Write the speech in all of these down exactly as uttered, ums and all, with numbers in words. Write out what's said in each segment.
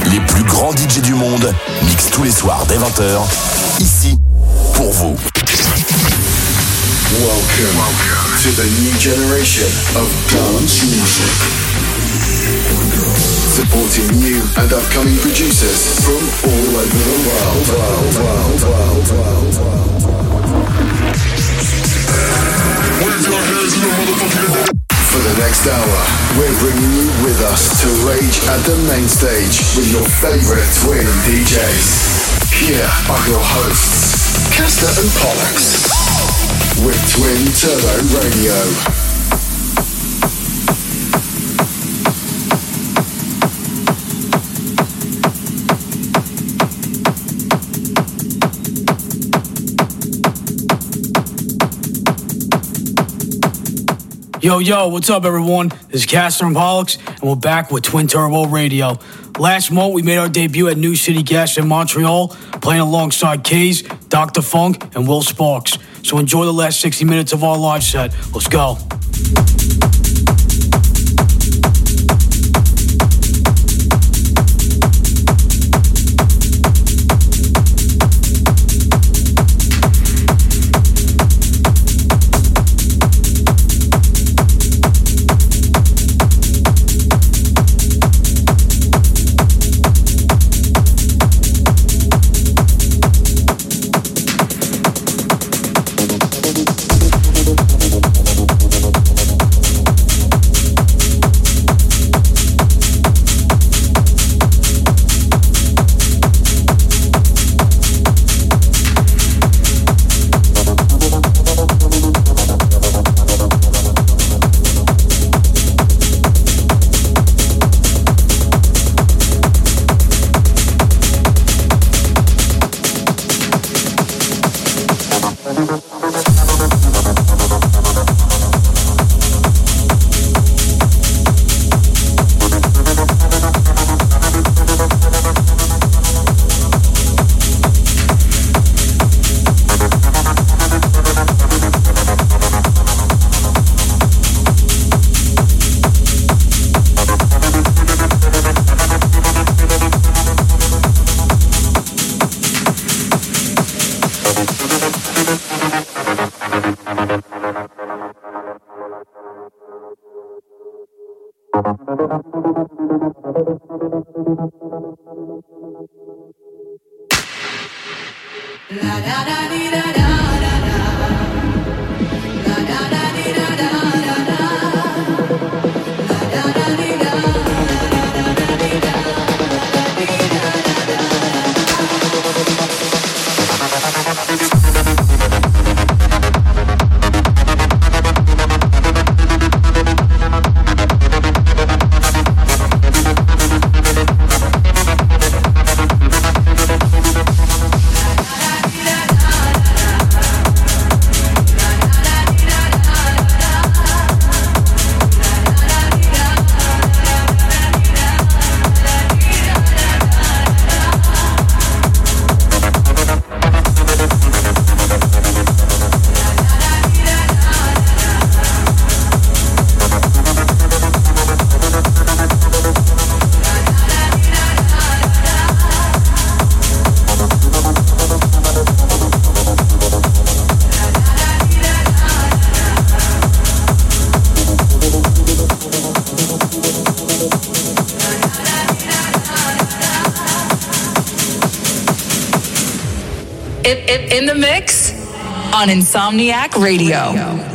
Les plus grands D J du monde mixent tous les soirs dès vingt heures, ici, pour vous. Welcome, Welcome to the new generation of dance music. Supporting new and upcoming producers from all over the world. world, world, world, world, world. Wave your hands in the motherfucking. For the next hour, we're bringing you with us to rage at the main stage with your favorite twin D Js. Here are your hosts, Castor and Pollux, with Twin Turbo Radio. Yo, yo, what's up, everyone? This is Castor and Pollux, and we're back with Twin Turbo Radio. Last month, we made our debut at New City Gas in Montreal, playing alongside Kaze, Doctor Funk, and Will Sparks. So enjoy the last sixty minutes of our live set. Let's go. In the mix on Insomniac Radio. Radio.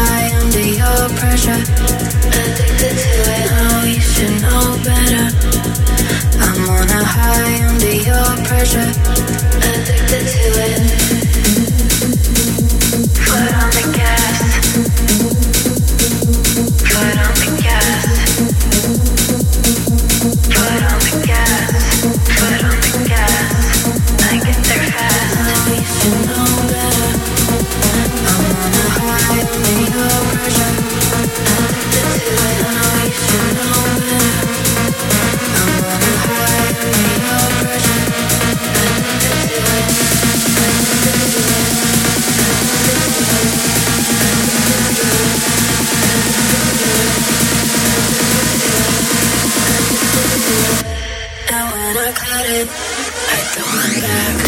high under your pressure. Addicted to it, oh, you should know better. I'm on a high under your pressure. Addicted to it. Foot on the gas. Foot on the gas. Foot on the gas. Foot on the gas. I get there fast. Oh, you should know better. I'm on a high under your pressure. Addicted to it. Oh, you should know better. I'm on a high under your pressure. Addicted to it. And when I cut it, I don't look back.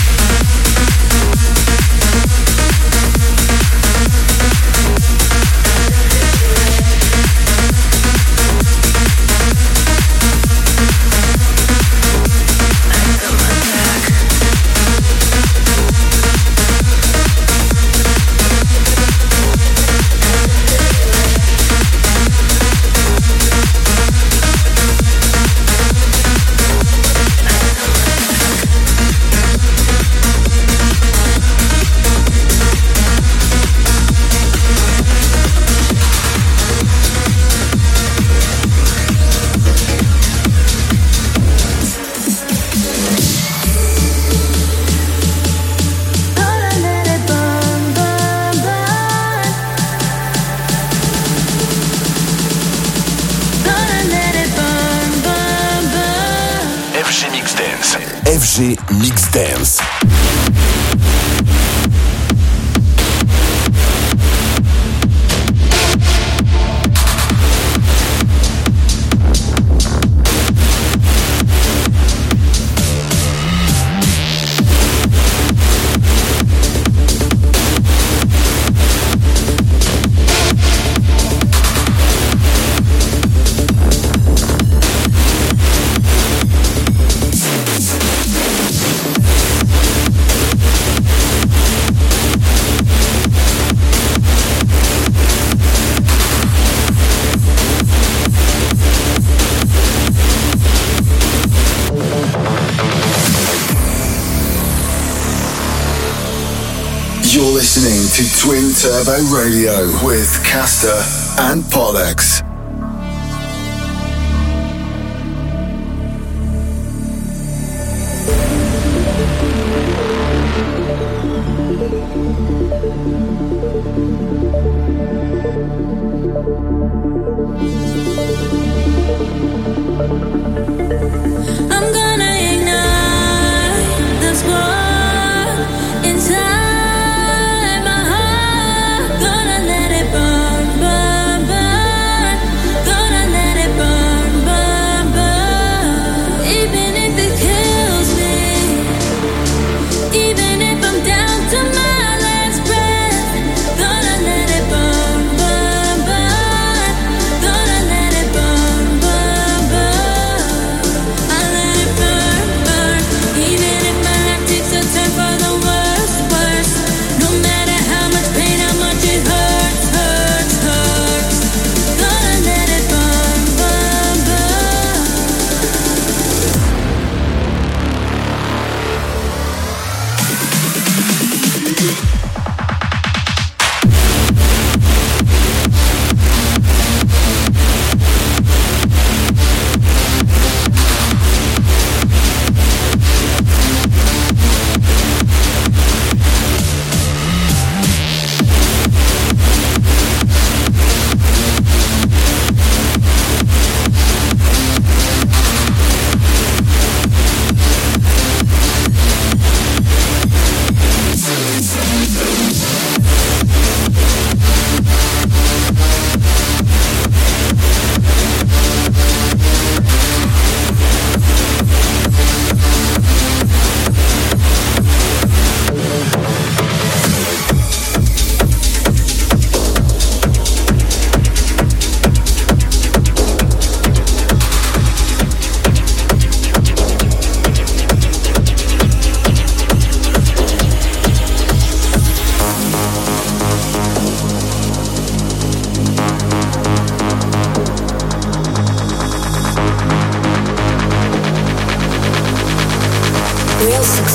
F G Mix Dance. You're listening to Twin Turbo Radio with Castor and Pollux. Inside my heart, gonna let it burn, burn, burn.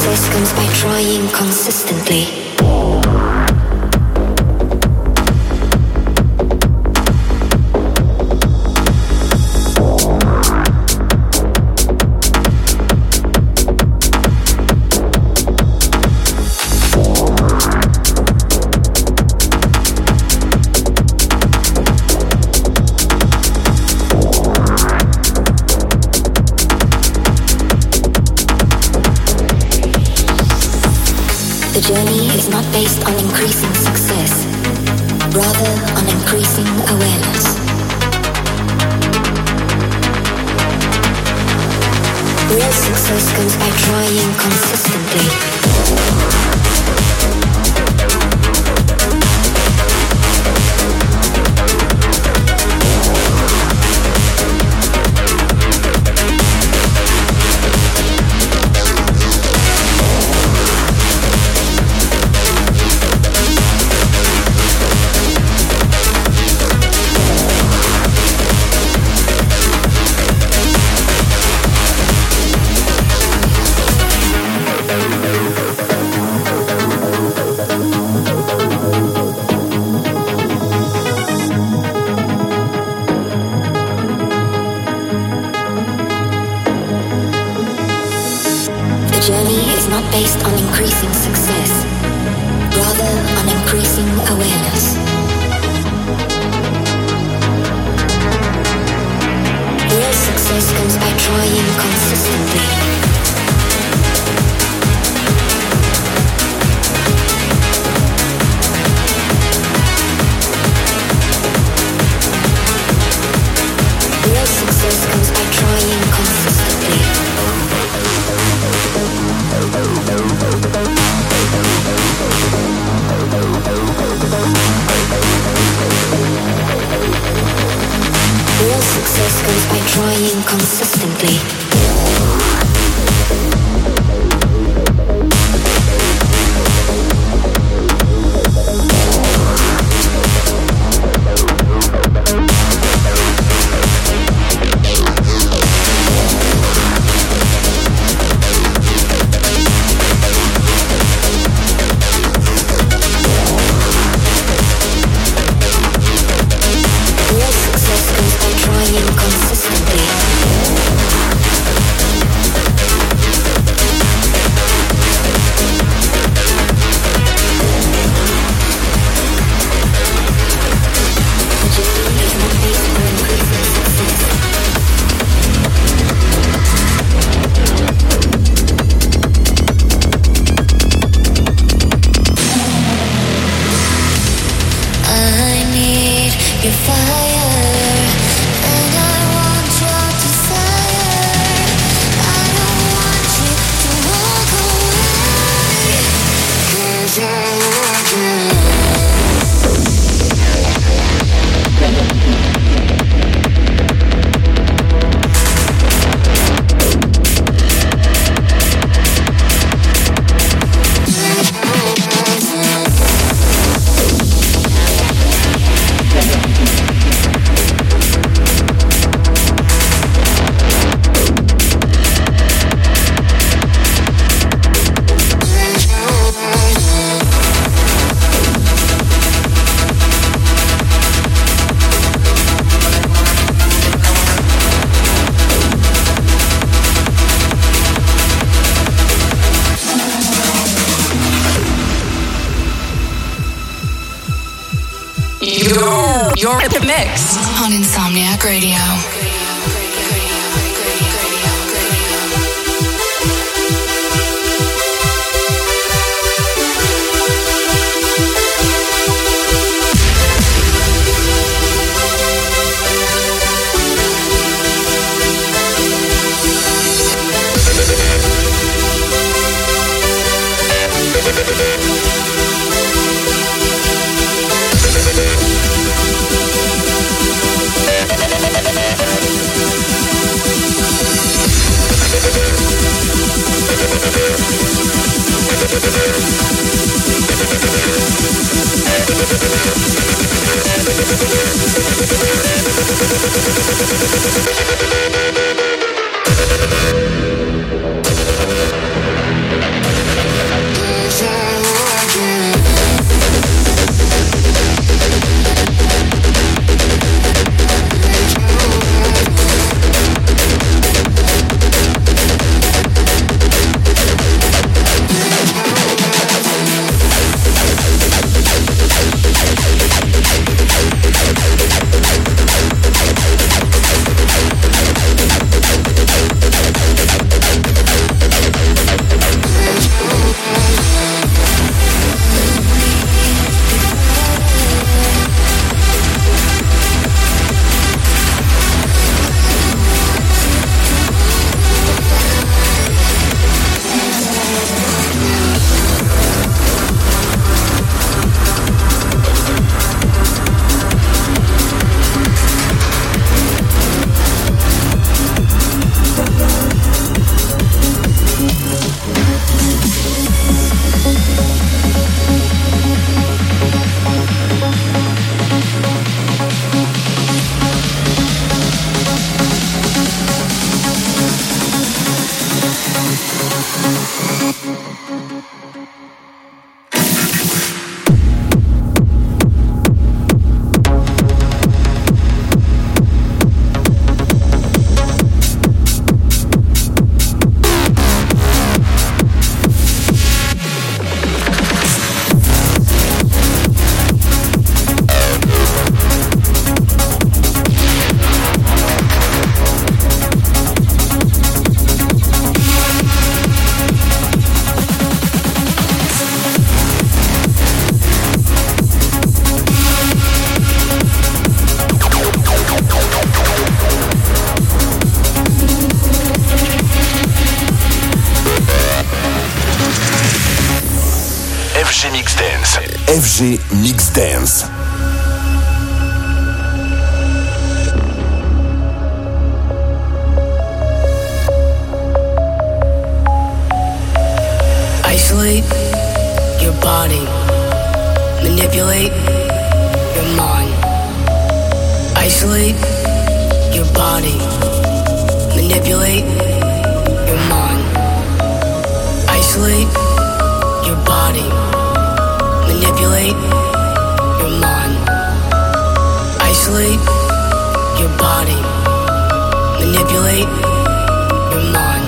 success comes by trying consistently. The journey is not based on increasing success, rather on increasing awareness. Real success comes by trying consistently. Based on increasing success, rather on increasing awareness. Real success comes by trying consistently. Real success comes by trying consistently. Real success comes by trying consistently. You're in the mix on Insomniac Radio. F G Mix Dance. Isolate your body, manipulate your mind. Isolate your body, manipulate your mind. Isolate your body, manipulate your mind. Isolate your body, manipulate your mind.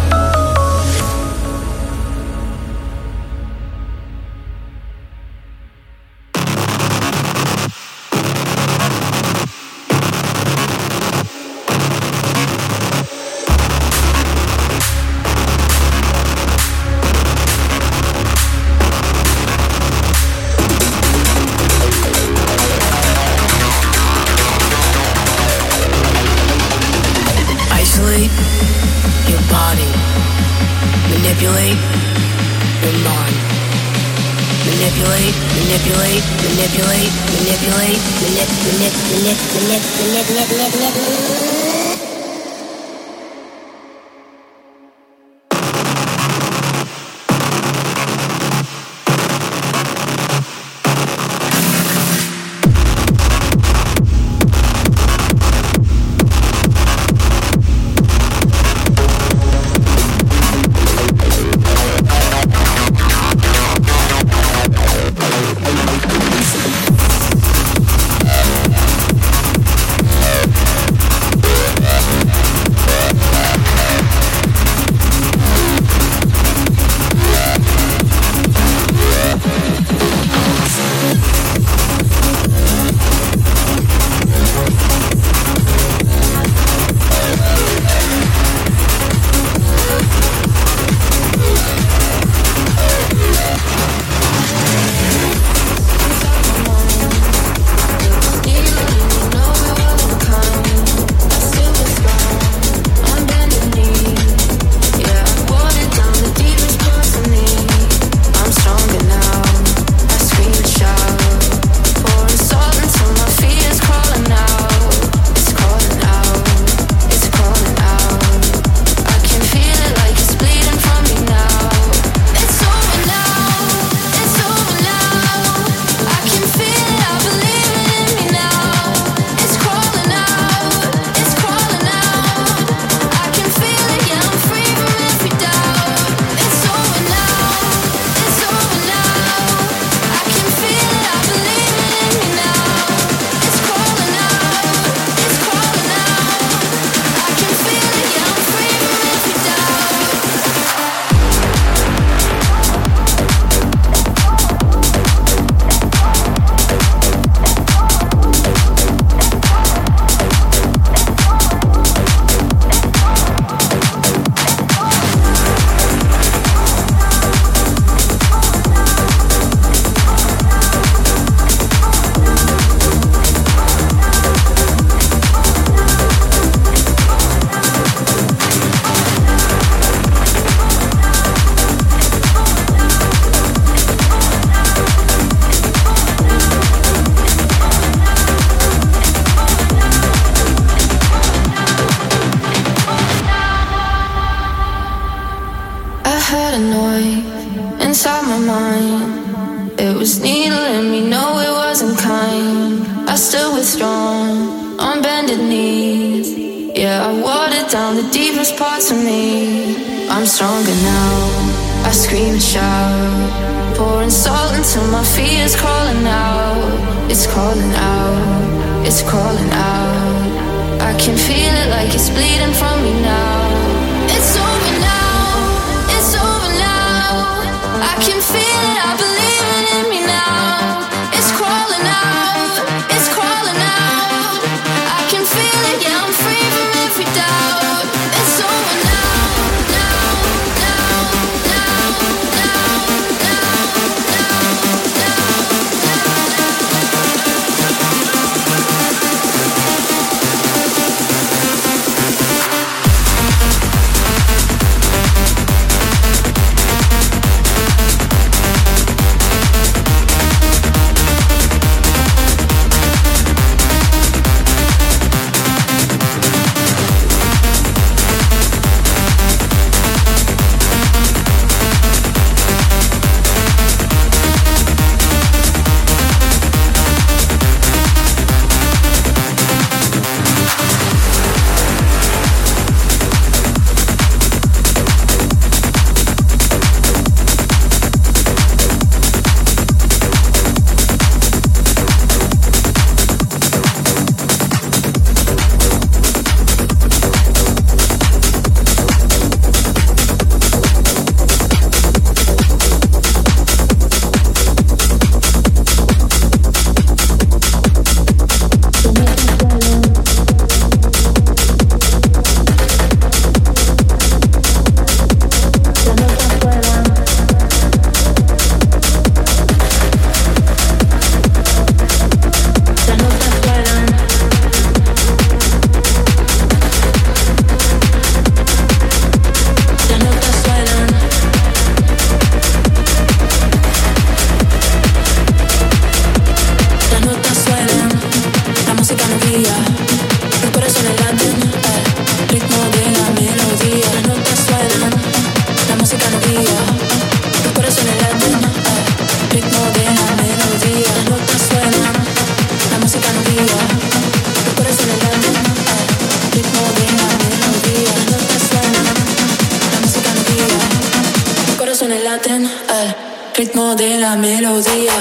Manipulate your mind. Manipulate, manipulate, manipulate, manipulate, manip, manip, manip, manip, manip, manip, manip, manip. ritmo de la melodía.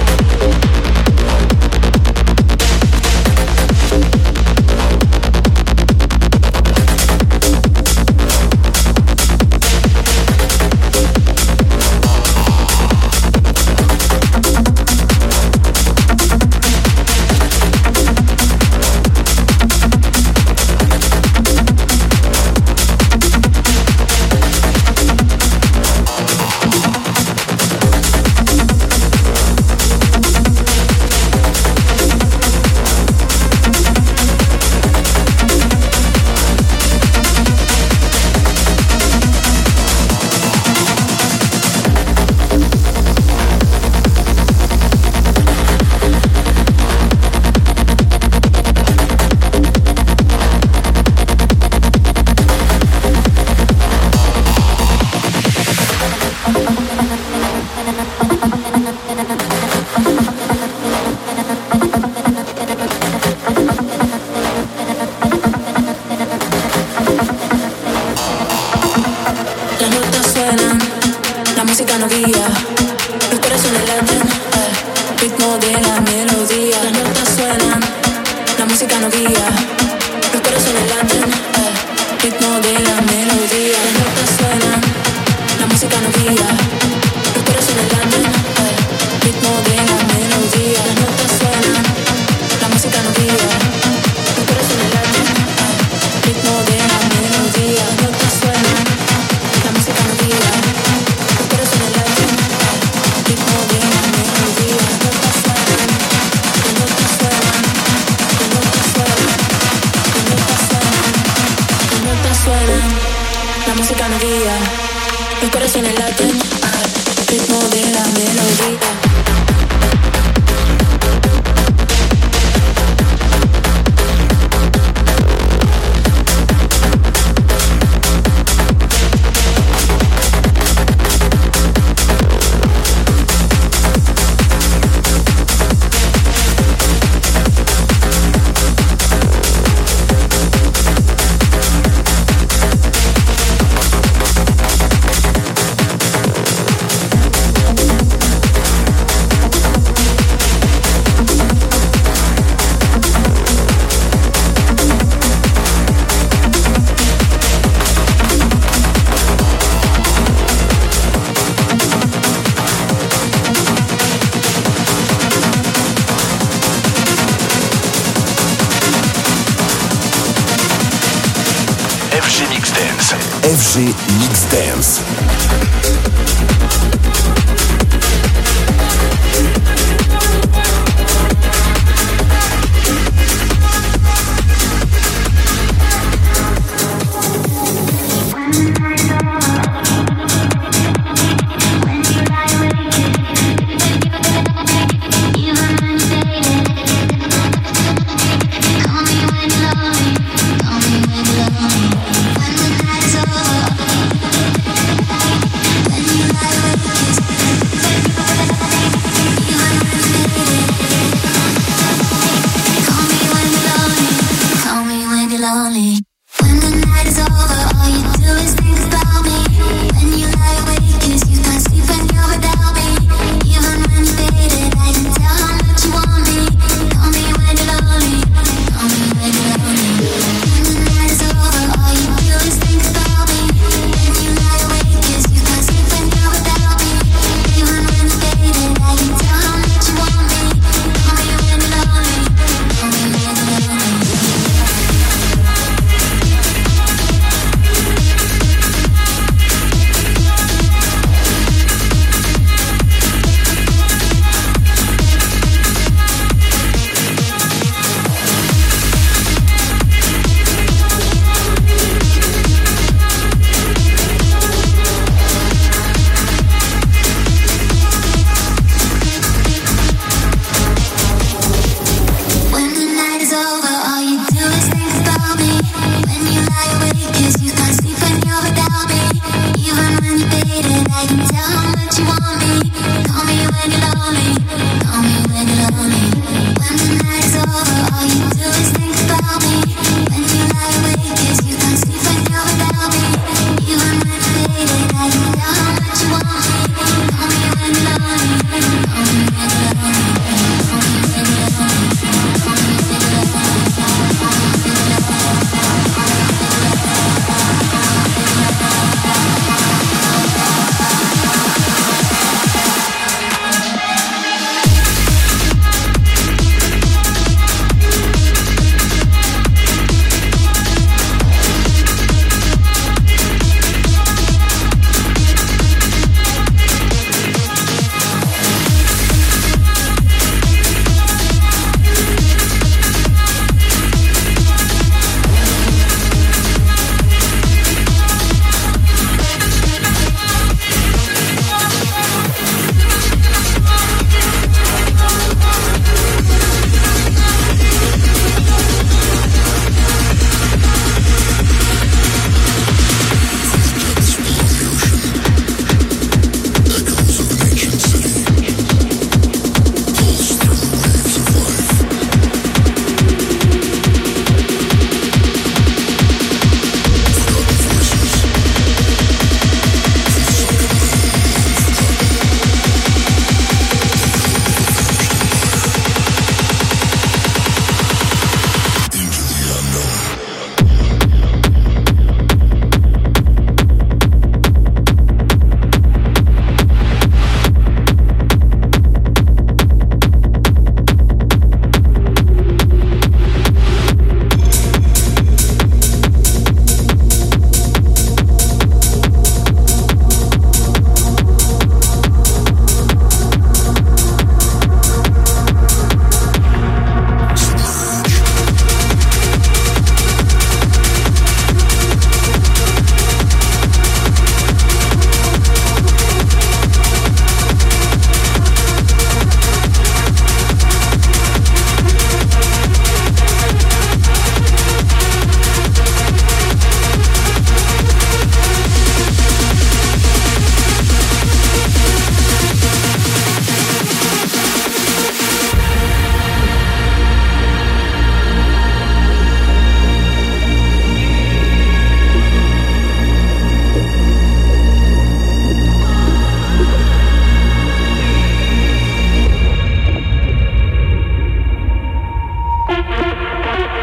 F G Mix Dance. When you lie awake,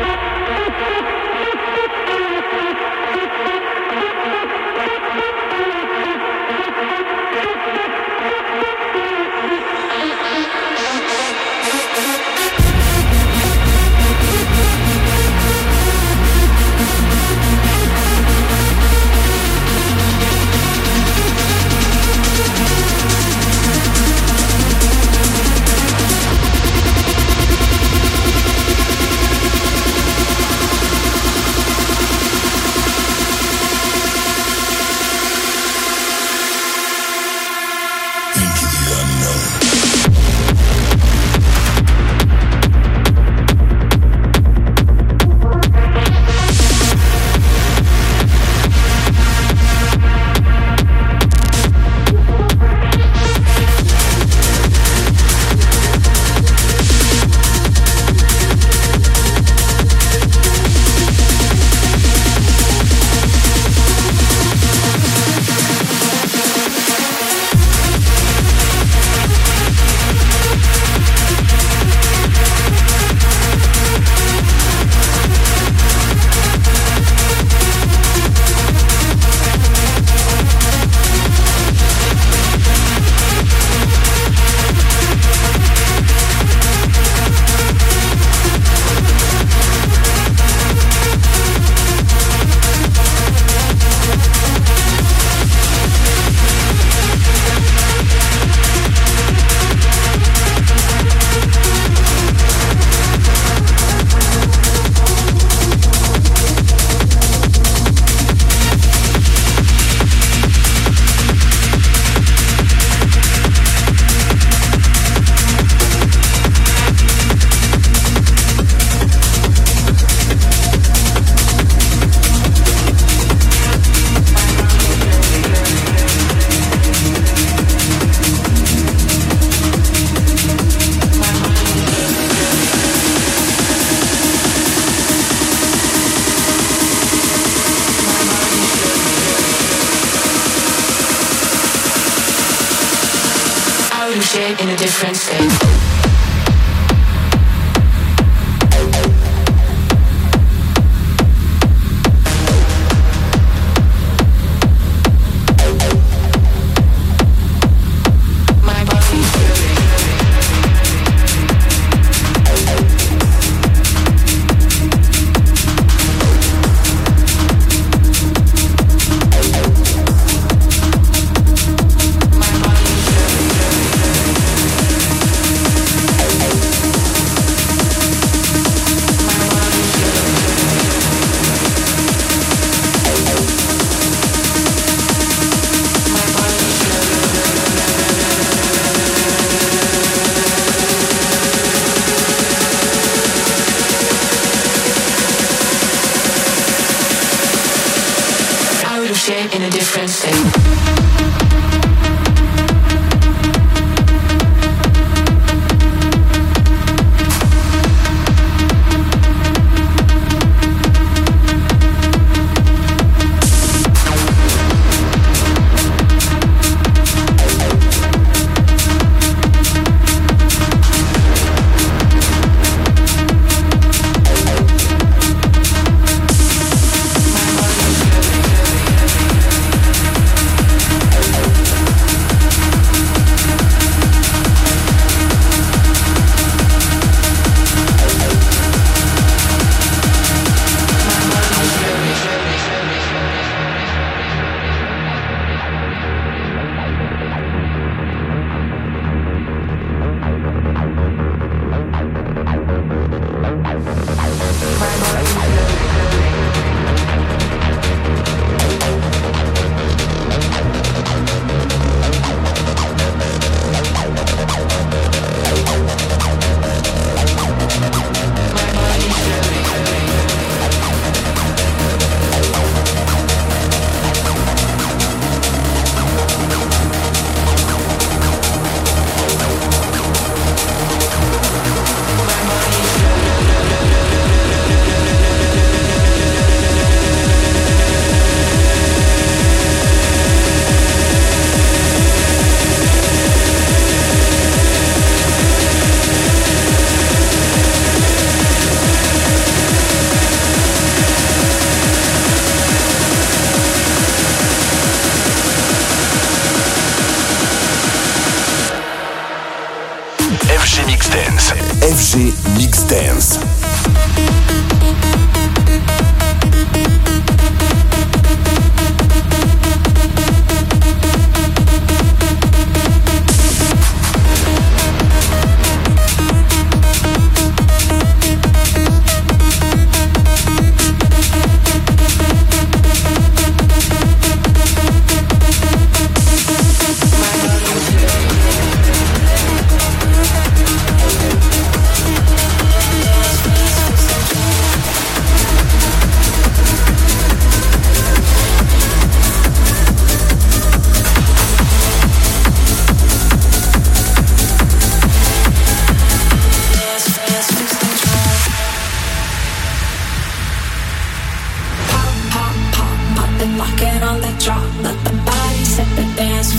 shit in a different state. In a different state.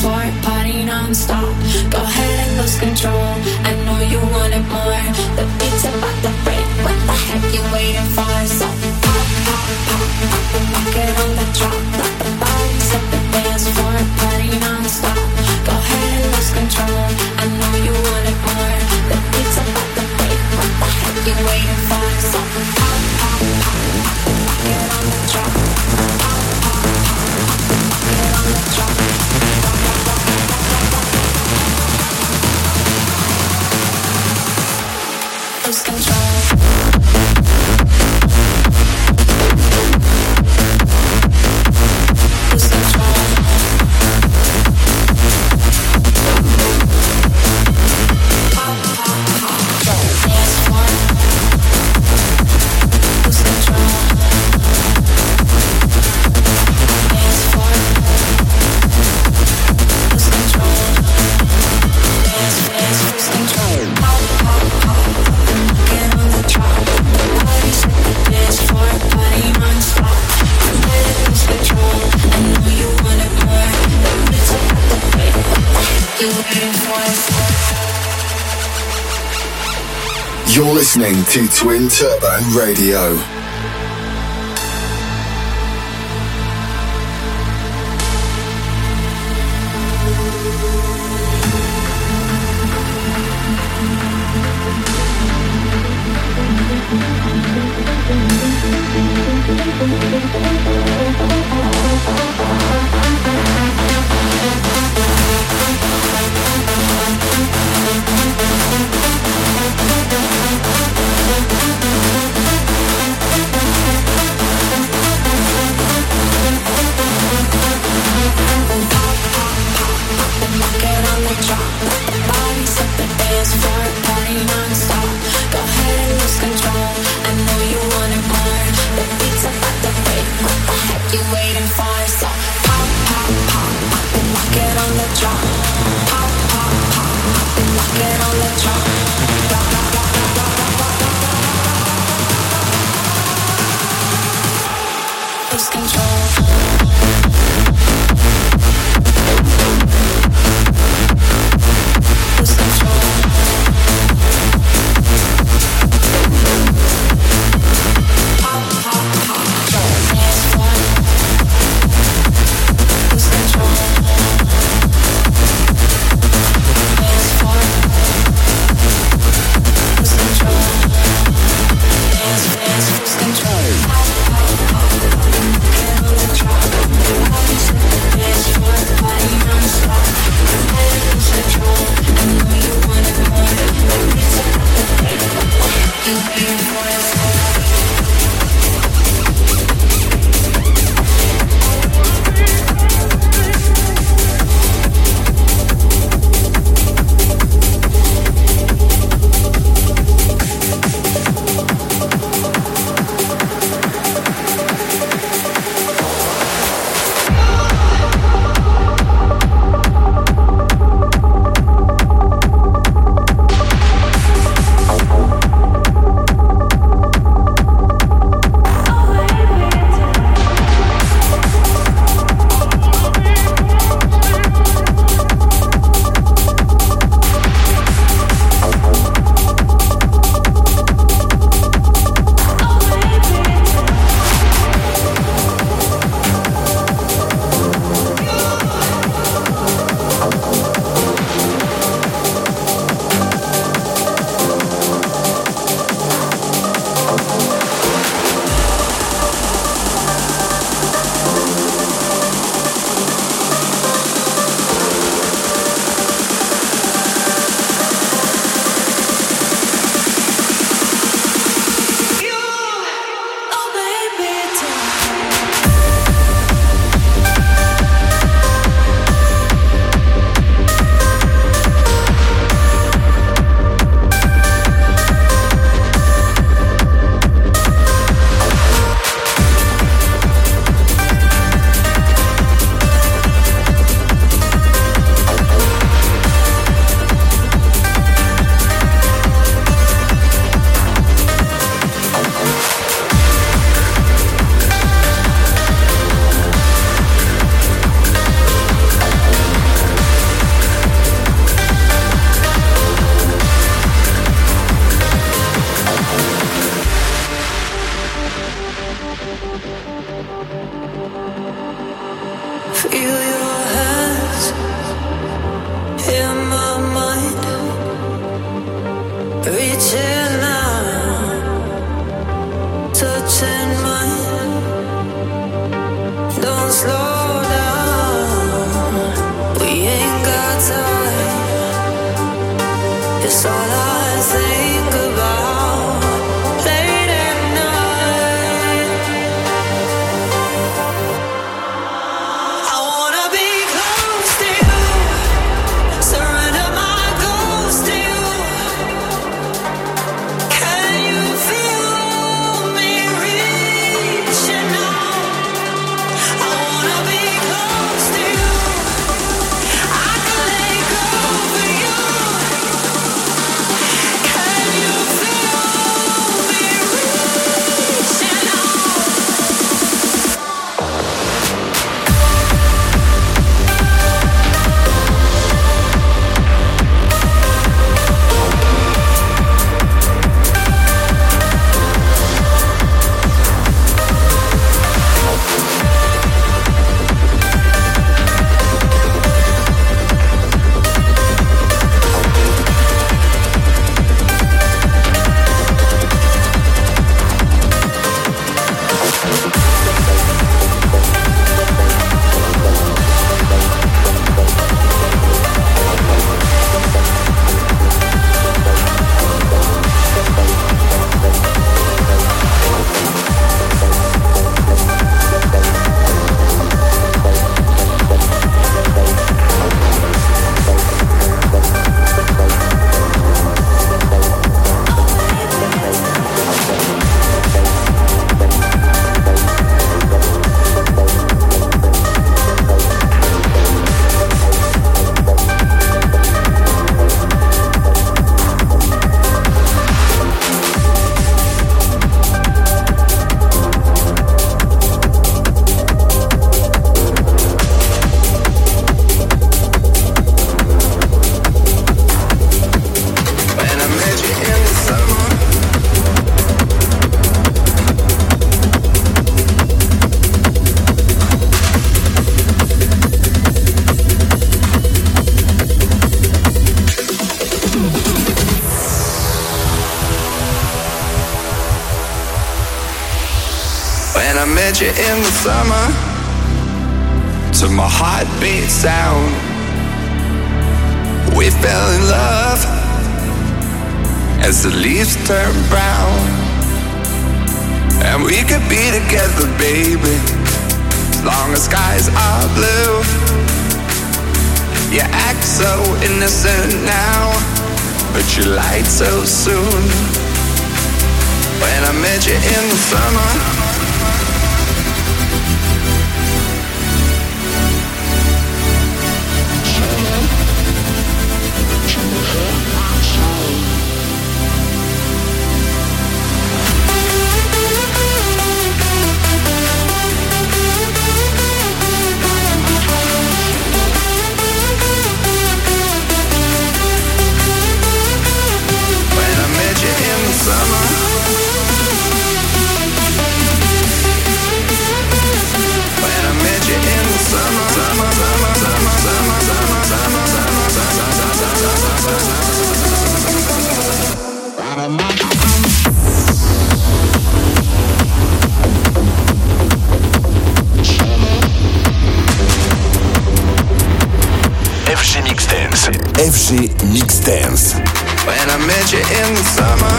for it, party non-stop. Go ahead and lose control, I know you want it more. The beat's about to break, what the heck you waiting for? So pop, pop, pop, pop and rock it on the drop. Let the body set the dance floor, party non-stop. Go ahead and lose control, I know you want it more. The beat's about to break, what the heck you waiting for? So pop, pop, pop, rock it on the drop. Pop, pop, pop, rock it on the drop. Lose control. Lose control. Pop, pop, pop. Dance floor. Lose control. Dance floor. Lose control. Dance, dance, lose control. Pop, pop, pop. Get on the drop. Body set the dance floor. Body non-stop. Let it lose control. I know you want it more. The beat's about to break. What the heck you waiting for? You're listening to Twin Turbo Radio. hearts and mine. Don't slow down, we ain't got time. It's all I think about late at night. I wanna be close to you, surrender my ghost to you. Can you feel me reaching out? I wanna be close to you, I can let go for you. Can you feel me reaching out? When I met you in the summer, when I met you in the summer, to my heartbeat sound, we fell in love as the leaves turn brown. And we could be together, baby, as long as skies are blue. You act so innocent now, but you lied so soon. When I met you in the summer, when I met you in the summer, when I met you in the summer, summer, summer, summer, summer, summer, summer, summer, F G Mix Dance. F G Mix Dance. when I met you in the summer.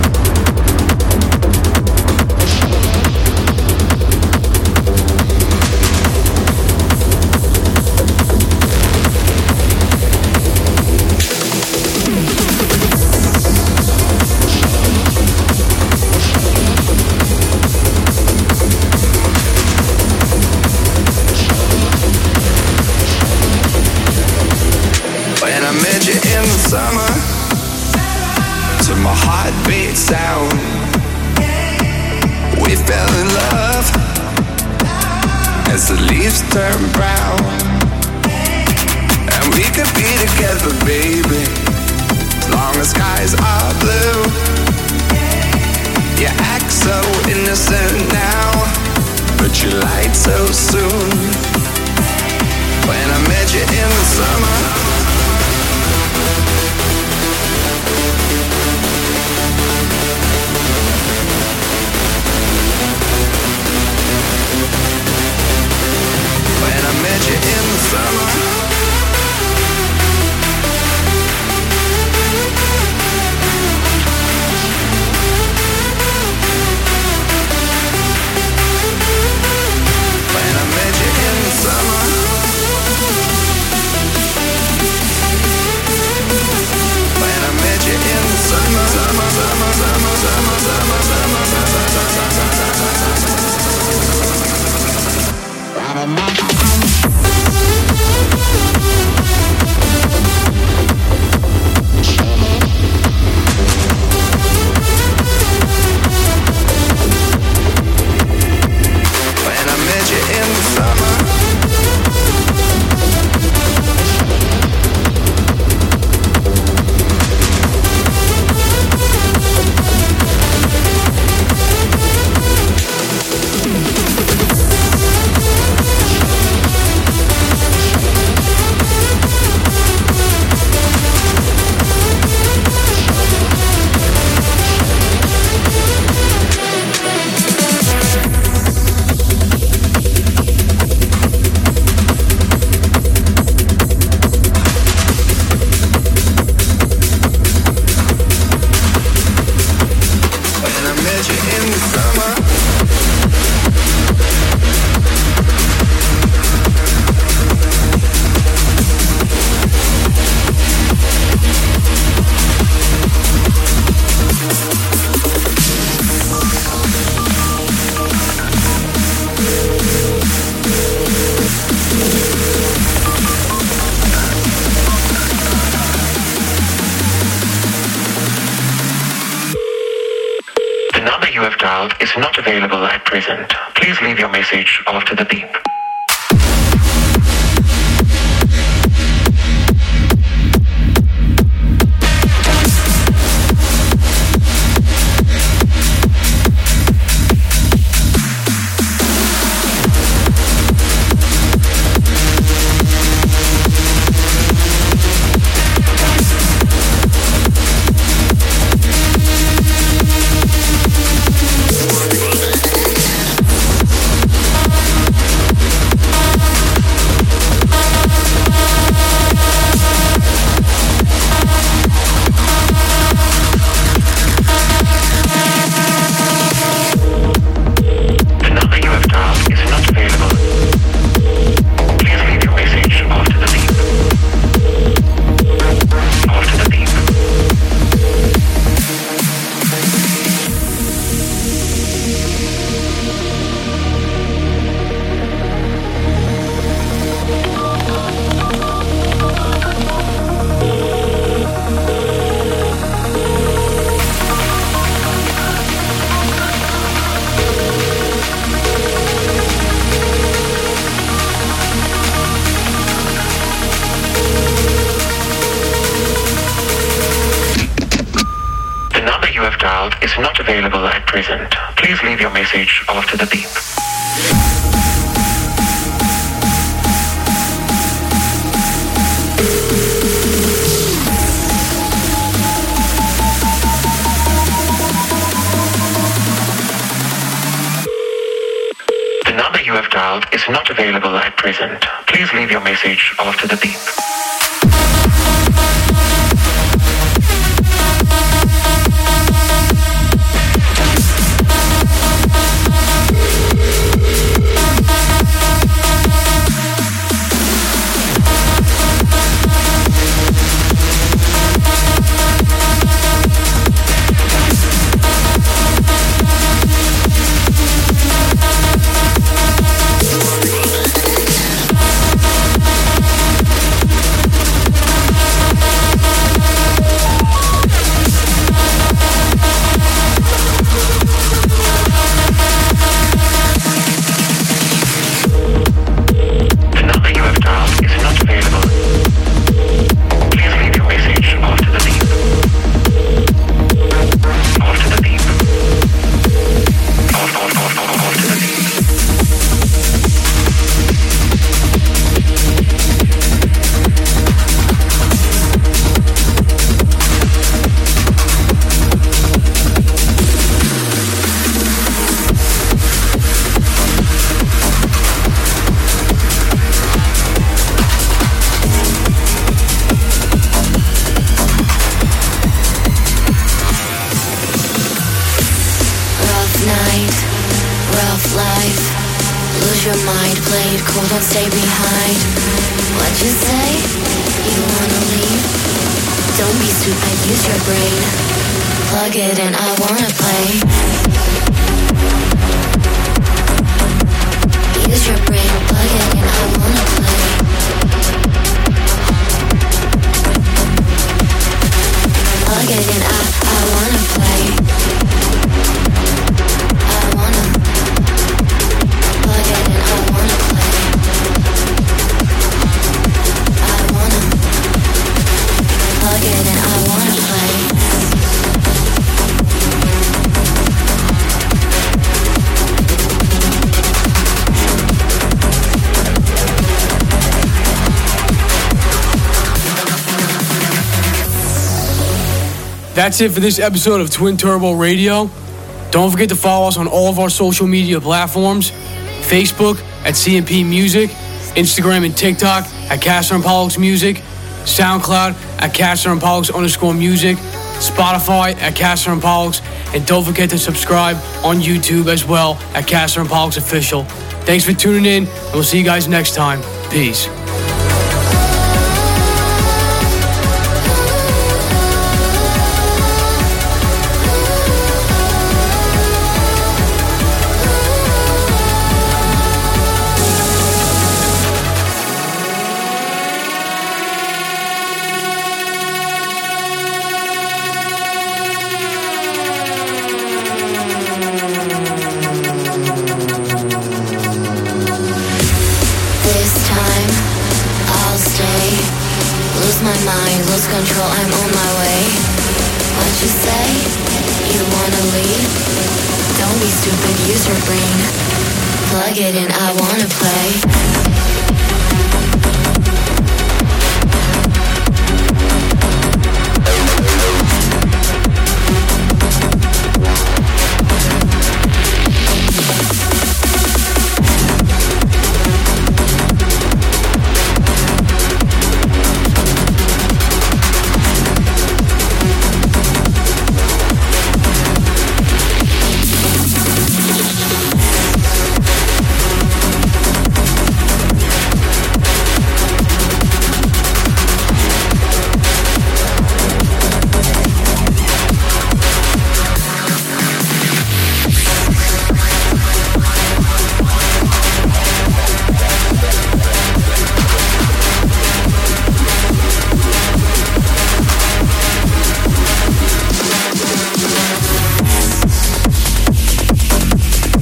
When I met you in the summer, to my heartbeat sound, we fell in love as the leaves turn brown. And we could be together, baby, as long as skies are blue. You act so innocent now, but you lied so soon. When I met you in the summer, Is not available at present. Please leave your message after the beep. Is not available at present. Please leave your message after the beep. The number you have dialed is not available at present. Please leave your message after the beep. That's it for this episode of Twin Turbo Radio. Don't forget to follow us on all of our social media platforms. Facebook at C M P Music, Instagram and TikTok at Castor and Pollux Music, SoundCloud at Castor and Pollux underscore music, Spotify at Castor and Pollux, and don't forget to subscribe on YouTube as well at Castor and Pollux Official. Thanks for tuning in, and we'll see you guys next time. Peace. Lose control, I'm on my way. What you say? You wanna leave? Don't be stupid, use your brain. Plug it in, I wanna play.